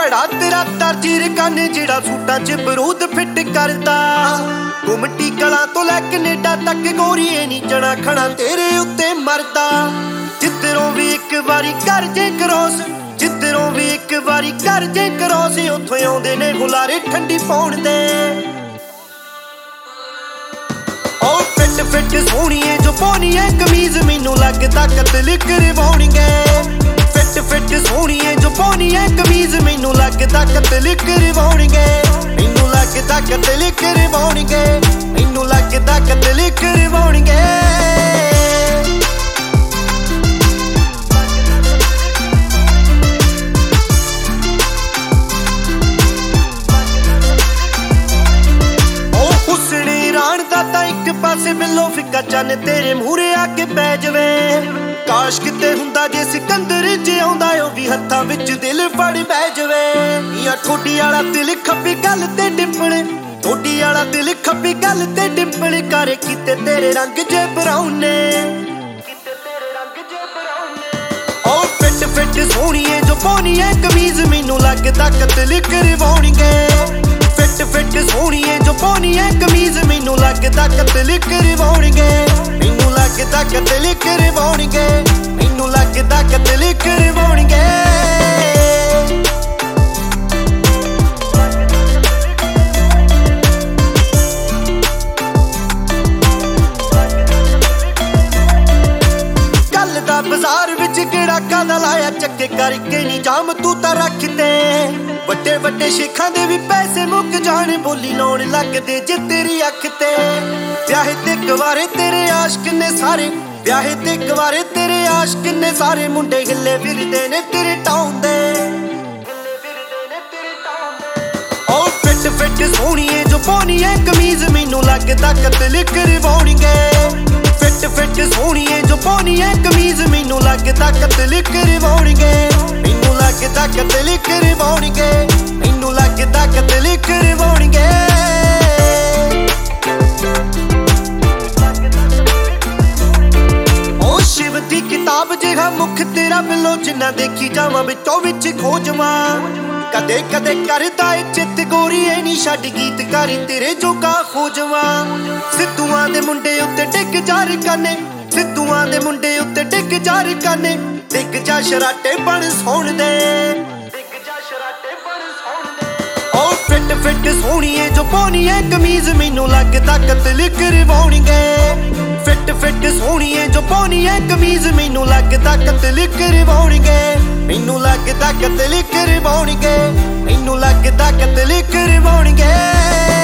ਭੜਾ ਤੇਰਾ ਤਰਜੀਰ ਕੰਨ ਜਿਹੜਾ ਸੂਟਾਂ 'ਚ ਬਰੂਦ ਫਿੱਟ ਕਰਦਾ। ਗੁਮਟੀ ਕਲਾਂ ਤੋਂ ਲੈ ਕੈਨੇਡਾ ਤੱਕ ਗੋਰੀਏ ਨੀ ਜਣਾ ਖਣਾ ਤੇਰੇ ਉੱਤੇ ਮਰਦਾ। ਜਿੱਧਰੋਂ ਵੀ ਇੱਕ ਵਾਰੀ ਕਰ ਜੇ ਕਰੋਸ, ਜਿੱਧਰੋਂ ਵੀ ਇੱਕ ਵਾਰੀ ਕਰ ਜੇ ਕਰੋਸ, ਉੱਥੋਂ ਆਉਂਦੇ ਨੇ ਹੁਲਾਰੇ ਠੰਡੀ ਪਾਉਣ ਦੇ। ਉਹ ਫਿੱਟ ਫਿੱਟ ਸੋਹਣੀਏ ਜੋ ਪਾਉਣੀਏ ਕਮੀਜ਼, ਮੈਨੂੰ ਲੱਗਦਾ ਕਤਲ ਕਰਵਾਉਣਗੇ। ਫਿੱਟ ਫਿੱਟ ਸੋਹਣੀਏ ਜੋ ਪਾਉਣੀਏ ਕਮੀਜ਼, ਮੈਨੂੰ ਲੱਗਦਾ ਕਤਲ ਕਰਵਾਉਣਗੇ। ਮੈਨੂੰ ਲੱਗਦਾ ਕਤਲ ਕਰਵਾਉਣਗੇ, ਮੈਨੂੰ ਲੱਗਦਾ ਕਤਲ ਕਰਵਾਉਣਗੇ। ਪਾਸੇ ਬਿੱਲੋ ਫਿੱਕਾ ਚੰਨ ਤੇਰੇ ਮੂਹਰੇ ਆ ਕੇ ਪੈ ਜਵੇ। ਕਾਸ਼ ਕਿਤੇ ਹੁੰਦਾ ਜੇ ਸਿਕੰਦਰ ਜਿਉਂਦਾ, ਉਹ ਵੀ ਹੱਥਾਂ ਵਿੱਚ ਦਿਲ ਫੜ ਬਹਿ ਜਵੇ। ਯਾ ਠੋਡੀ ਵਾਲਾ ਦਿਲ ਖੱਬੀ ਗੱਲ ਤੇ ਡਿੰਪਲ, ਠੋਡੀ ਵਾਲਾ ਦਿਲ ਖੱਬੀ ਗੱਲ ਤੇ ਡਿੰਪਲ ਕਰੇ ਕਿਤੇ ਤੇਰੇ ਰੰਗ ਜੇ ਬਰਾਉਨ ਨੇ, ਕਿਤੇ ਤੇਰੇ ਰੰਗ ਜੇ ਬਰਾਉਨ ਨੇ। ਉਹ ਫਿੱਟ ਫਿੱਟ ਸੋਹਣੀਏ ਜੋ ਪਾਉਣੀਏ ਕਮੀਜ਼, ਮੈਨੂੰ ਲੱਗਦਾ ਕਤਲ ਕਰਵਾਉਣਗੇ। ਫਿੱਟ ਫਿੱਟ ਸੋਹਣੀਏ ਜੋ ਪਾਉਣੀਏ ਕਮੀਜ਼, ਮੈਨੂੰ ਲੱਗਦਾ ਕਤਲ ਕਰਵਾਉਣਗੇ। ਮੈਨੂੰ ਲੱਗਦਾ ਕਤਲ ਕਰਵਾਉਣਗੇ, ਮੈਨੂੰ ਲੱਗਦਾ ਕਤਲ ਕਰਵਾਉਣਗੇ। ਕੱਲ ਦਾ ਬਾਜ਼ਾਰ ਵਿੱਚ ਕਿਹੜਾ ਕਾਦਾ ਲਾਇਆ, ਚੱਕੇ ਕਰਕੇ ਨੀ ਜਾਮ ਤੂੰ ਤਾਂ ਰੱਖਦੇ। ਵੱਡੇ ਵੱਡੇ ਸ਼ੇਖਾਂ ਦੇ ਵੀ ਪੈਸੇ ਮੁੱਕ ਜਾਣ, ਬੋਲੀ ਲਾਉਣ ਲੱਗਦੇ ਜੇ ਤੇਰੀ ਅੱਖ ਤੇ। ਵਿਆਹੇ ਤੇ ਕੁਆਰੇ ਤੇਰੇ ਆਸ਼ਕ ਨੇ ਸਾਰੇ, ਵਿਆਹੇ ਤੇ ਕੁਆਰੇ ਤੇਰੇ ਆਸ਼ਕ ਨੇ ਸਾਰੇ। ਮੁੰਡੇ ਹਿੱਲੇ ਫਿਰਦੇ ਨੇ ਤੇਰੇ ਟਾਉਨ ਦੇ, ਉਹ ਫਿੱਟ ਫਿੱਟ ਸੋਹਣੀਏ ਜੋ ਪਾਉਣੀਏ ਕਮੀਜ਼, ਮੈਨੂੰ ਲੱਗਦਾ ਕਤਲ ਕਰਵਾਉਣਗੇ। ਫਿੱਟ ਫਿੱਟ ਸੋਹਣੀਏ ਜੋ ਪਾਉਣੀਏ ਕਮੀਜ਼, ਮੈਨੂੰ ਲੱਗਦਾ ਕਤਲ ਕਰਵਾਉਣਗੇ। ਮੈਨੂੰ ਲੱਗਦਾ ਕਤਲ ਕਰਵਾਉਣਗੇ, ਮੈਨੂੰ ਲੱਗਦਾ ਕਤਲ ਕਰਵਾਉਣਗੇ। ਉਹ ਸ਼ਿਵ ਦੀ ਕਿਤਾਬ ਜਿਹਾ ਮੁਖ ਤੇਰਾ ਬਿੱਲੋ, ਜਿੰਨਾ ਦੇਖੀ ਜਾਵਾਂ ਵਿੱਚੋਂ ਵਿੱਚ ਖੋਜਵਾਂ। ਕਦੇ ਕਦੇ ਕਰਦਾ ਏ ਚਿੱਤ ਗੋਰੀਏ ਨੀ ਛੱਡ ਗੀਤਕਾਰੀ ਤੇਰੇ ਜੋਗਾ ਖੋਜਵਾਂ। ਸਿੱਧੂਆਂ ਦੇ ਮੁੰਡੇ ਉੱਤੇ ਡਿੱਗ ਜਾ ਰਕਾਨੇ, ਸਿੱਧੂਆਂ ਦੇ ਮੁੰਡੇ ਉੱਤੇ ਡਿੱਗ ਜਾ ਰਕਾਨੇ। ਡਿੱਗ ਜਾ ਸ਼ਰਾਟੇ ਬਣ ਸੌਣ ਦੇ, ਡਿੱਗ ਜਾ ਸ਼ਰਾਟੇ ਬਣ ਸੌਣ ਦੇ। ਉਹ ਫਿੱਟ ਫਿੱਟ ਸੋਹਣੀਏ ਜੋ ਪਾਉਣੀਏ ਕਮੀਜ਼, ਮੈਨੂੰ ਲੱਗਦਾ ਕਤਲ ਕਰਵਾਉਣਗੇ। ਫਿੱਟ ਫਿੱਟ ਸੋਹਣੀਏ ਜੋ ਪਾਉਣੀਏ ਕਮੀਜ਼, ਮੈਨੂੰ ਲੱਗਦਾ ਕਤਲ ਕਰਵਾਉਣਗੇ। ਮੈਨੂੰ ਲੱਗਦਾ ਕਤਲ ਕਰਵਾਉਣਗੇ, ਮੈਨੂੰ ਲੱਗਦਾ ਕਤਲ ਕਰਵਾਉਣਗੇ।